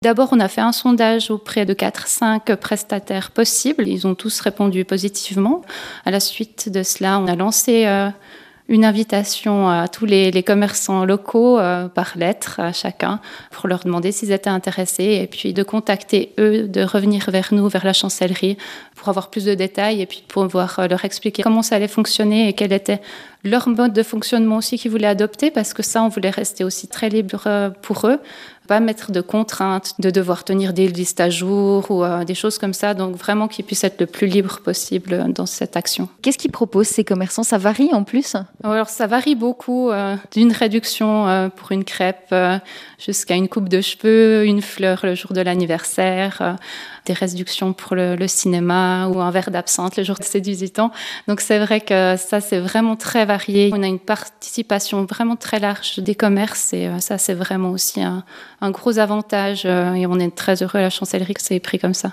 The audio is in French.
D'abord, on a fait un sondage auprès de 4-5 prestataires possibles. Ils ont tous répondu positivement. À la suite de cela, on a lancé une invitation à tous les commerçants locaux par lettre à chacun pour leur demander s'ils étaient intéressés et puis de contacter eux, de revenir vers nous, vers la chancellerie pour avoir plus de détails et puis pour pouvoir leur expliquer comment ça allait fonctionner et quel était leur mode de fonctionnement aussi qu'ils voulaient adopter parce que ça, on voulait rester aussi très libre pour eux. Pas mettre de contraintes, de devoir tenir des listes à jour ou des choses comme ça. Donc vraiment qu'ils puissent être le plus libre possible dans cette action. Qu'est-ce qu'ils proposent ces commerçants? Ça varie en plus? Alors ça varie beaucoup, d'une réduction pour une crêpe jusqu'à une coupe de cheveux, une fleur le jour de l'anniversaire, des réductions pour le cinéma ou un verre d'absinthe le jour de ses 18 ans. Donc c'est vrai que ça c'est vraiment très varié. On a une participation vraiment très large des commerces et ça c'est vraiment aussi un gros avantage et on est très heureux à la chancellerie que c'est pris comme ça.